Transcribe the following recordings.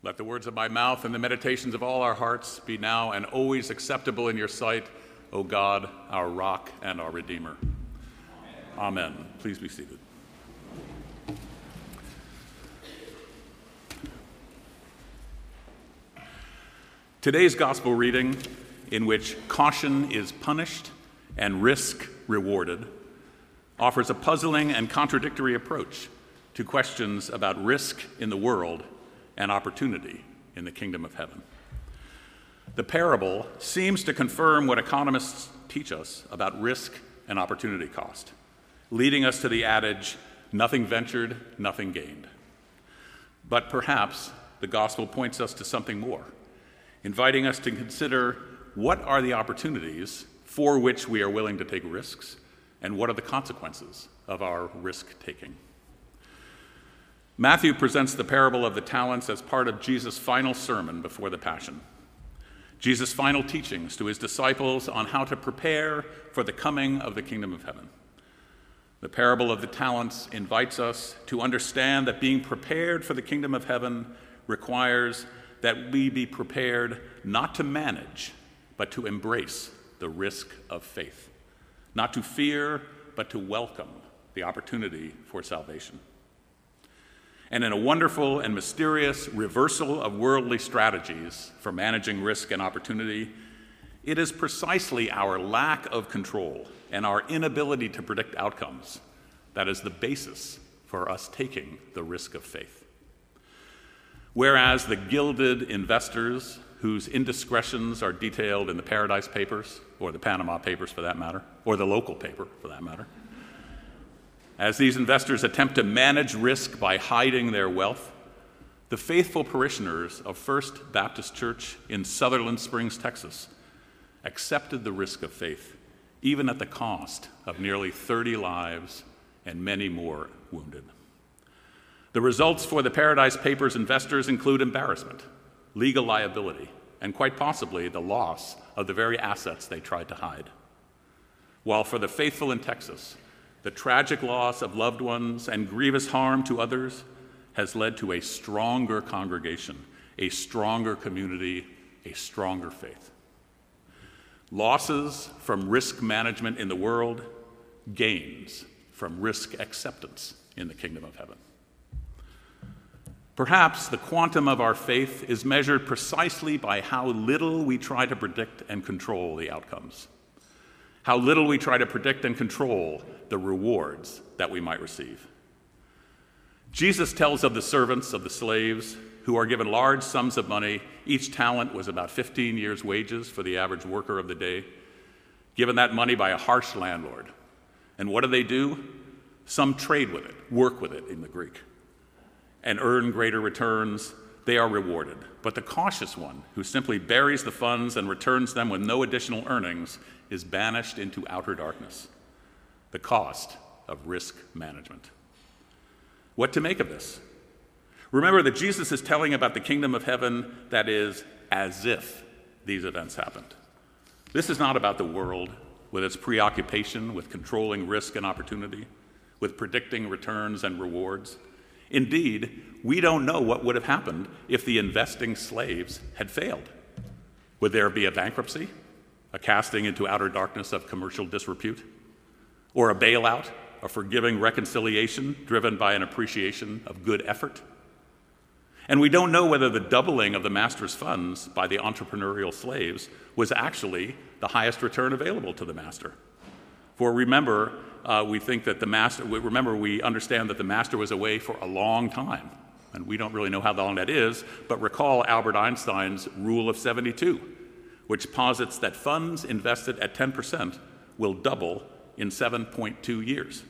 Let the words of my mouth and the meditations of all our hearts be now and always acceptable in your sight, O God, our rock and our Redeemer. Amen. Please be seated. Today's gospel reading, in which caution is punished and risk rewarded, offers a puzzling and contradictory approach to questions about risk in the world and opportunity in the kingdom of heaven. The parable seems to confirm what economists teach us about risk and opportunity cost, leading us to the adage, nothing ventured, nothing gained. But perhaps the gospel points us to something more, inviting us to consider what are the opportunities for which we are willing to take risks, and what are the consequences of our risk-taking. Matthew presents the parable of the talents as part of Jesus' final sermon before the Passion, Jesus' final teachings to his disciples on how to prepare for the coming of the kingdom of heaven. The parable of the talents invites us to understand that being prepared for the kingdom of heaven requires that we be prepared not to manage, but to embrace the risk of faith, not to fear, but to welcome the opportunity for salvation. And in a wonderful and mysterious reversal of worldly strategies for managing risk and opportunity, it is precisely our lack of control and our inability to predict outcomes that is the basis for us taking the risk of faith. Whereas the gilded investors whose indiscretions are detailed in the Paradise Papers, or the Panama Papers for that matter, or the local paper for that matter, as these investors attempt to manage risk by hiding their wealth, the faithful parishioners of First Baptist Church in Sutherland Springs, Texas, accepted the risk of faith, even at the cost of nearly 30 lives and many more wounded. The results for the Paradise Papers investors include embarrassment, legal liability, and quite possibly the loss of the very assets they tried to hide. While for the faithful in Texas, the tragic loss of loved ones and grievous harm to others has led to a stronger congregation, a stronger community, a stronger faith. Losses from risk management in the world, gains from risk acceptance in the kingdom of heaven. Perhaps the quantum of our faith is measured precisely by how little we try to predict and control the outcomes, how little we try to predict and control the rewards that we might receive. Jesus tells of the servants, of the slaves, who are given large sums of money. Each talent was about 15 years' wages for the average worker of the day, given that money by a harsh landlord. And what do? Some trade with it, work with it in the Greek, and earn greater returns. They are rewarded. But the cautious one, who simply buries the funds and returns them with no additional earnings, is banished into outer darkness. The cost of risk management. What to make of this? Remember that Jesus is telling about the kingdom of heaven that is as if these events happened. This is not about the world with its preoccupation with controlling risk and opportunity, with predicting returns and rewards. Indeed, we don't know what would have happened if the investing slaves had failed. Would there be a bankruptcy, a casting into outer darkness of commercial disrepute, or a bailout, a forgiving reconciliation driven by an appreciation of good effort? And we don't know whether the doubling of the master's funds by the entrepreneurial slaves was actually the highest return available to the master. For remember, we understand that the master was away for a long time, and we don't really know how long that is, but recall Albert Einstein's rule of 72, which posits that funds invested at 10% will double in 7.2 years.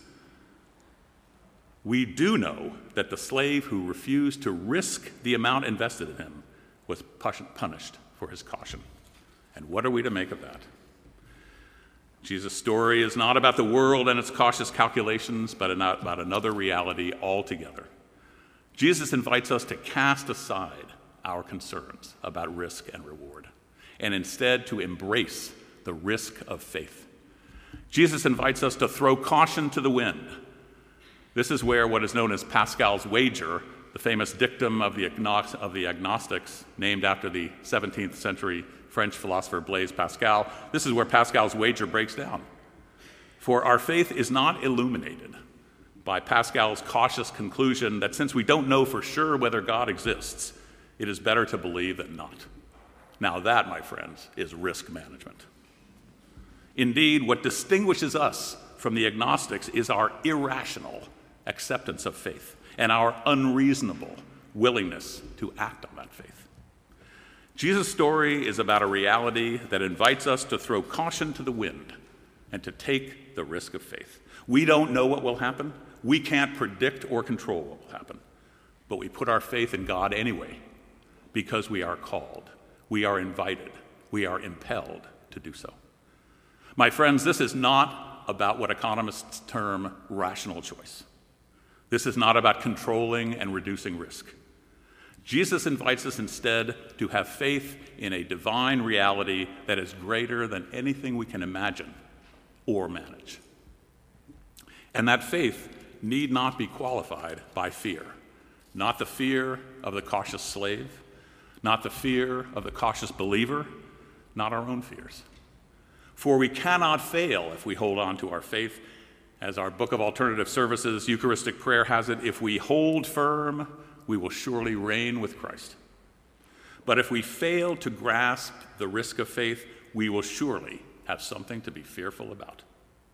We do know that the slave who refused to risk the amount invested in him was punished for his caution. And what are we to make of that? Jesus' story is not about the world and its cautious calculations, but about another reality altogether. Jesus invites us to cast aside our concerns about risk and reward, and instead to embrace the risk of faith. Jesus invites us to throw caution to the wind. This is where what is known as Pascal's wager the famous dictum of the agnostics, named after the 17th century French philosopher Blaise Pascal. This is where Pascal's wager breaks down. For our faith is not illuminated by Pascal's cautious conclusion that since we don't know for sure whether God exists, it is better to believe than not. Now that, my friends, is risk management. Indeed, what distinguishes us from the agnostics is our irrational acceptance of faith and our unreasonable willingness to act on that faith. Jesus' story is about a reality that invites us to throw caution to the wind and to take the risk of faith. We don't know what will happen. We can't predict or control what will happen. But we put our faith in God anyway because we are called, we are invited, we are impelled to do so. My friends, this is not about what economists term rational choice. This is not about controlling and reducing risk. Jesus invites us instead to have faith in a divine reality that is greater than anything we can imagine or manage. And that faith need not be qualified by fear, not the fear of the cautious slave, not the fear of the cautious believer, not our own fears. For we cannot fail if we hold on to our faith. As our Book of Alternative Services, Eucharistic Prayer has it, if we hold firm, we will surely reign with Christ. But if we fail to grasp the risk of faith, we will surely have something to be fearful about.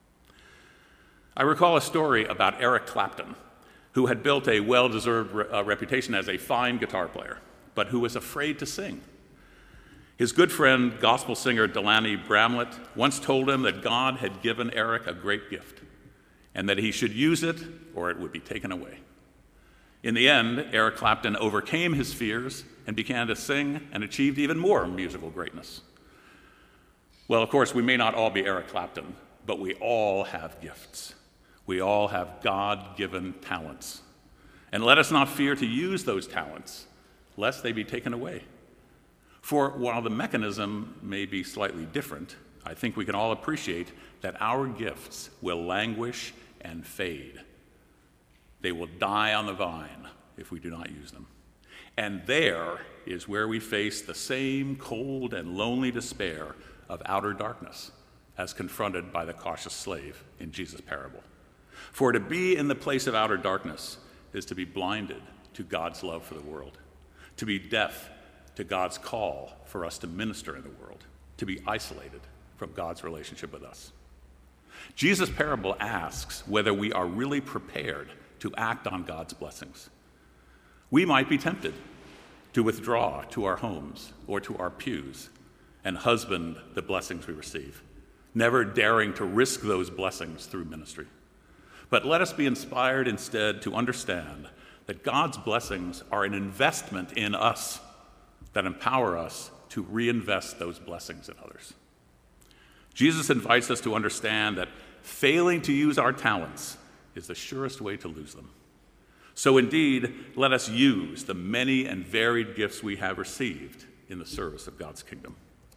I recall a story about Eric Clapton, who had built a well-deserved reputation as a fine guitar player, but who was afraid to sing. His good friend, gospel singer Delaney Bramlett, once told him that God had given Eric a great gift and that he should use it or it would be taken away. In the end, Eric Clapton overcame his fears and began to sing and achieved even more musical greatness. Well, of course, we may not all be Eric Clapton, but we all have gifts. We all have God-given talents. And let us not fear to use those talents, lest they be taken away. For while the mechanism may be slightly different, I think we can all appreciate that our gifts will languish and fade. They will die on the vine if we do not use them. And there is where we face the same cold and lonely despair of outer darkness as confronted by the cautious slave in Jesus' parable. For to be in the place of outer darkness is to be blinded to God's love for the world, to be deaf to God's call for us to minister in the world, to be isolated from God's relationship with us. Jesus' parable asks whether we are really prepared to act on God's blessings. We might be tempted to withdraw to our homes or to our pews and husband the blessings we receive, never daring to risk those blessings through ministry. But let us be inspired instead to understand that God's blessings are an investment in us that empower us to reinvest those blessings in others. Jesus invites us to understand that failing to use our talents is the surest way to lose them. So indeed, let us use the many and varied gifts we have received in the service of God's kingdom.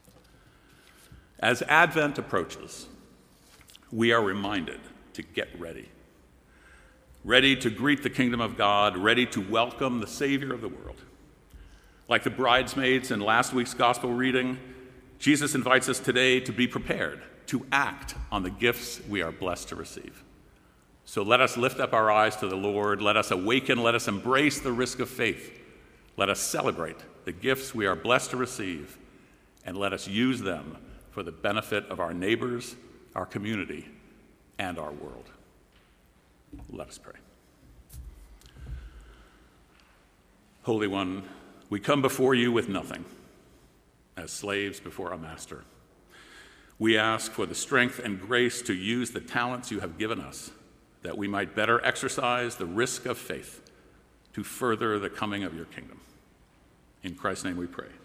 As Advent approaches, we are reminded to get ready. Ready to greet the kingdom of God, ready to welcome the Savior of the world. Like the bridesmaids in last week's gospel reading, Jesus invites us today to be prepared, to act on the gifts we are blessed to receive. So let us lift up our eyes to the Lord. Let us awaken. Let us embrace the risk of faith. Let us celebrate the gifts we are blessed to receive, and let us use them for the benefit of our neighbors, our community, and our world. Let us pray. Holy One, we come before you with nothing, as slaves before a master. We ask for the strength and grace to use the talents you have given us, that we might better exercise the risk of faith to further the coming of your kingdom. In Christ's name we pray.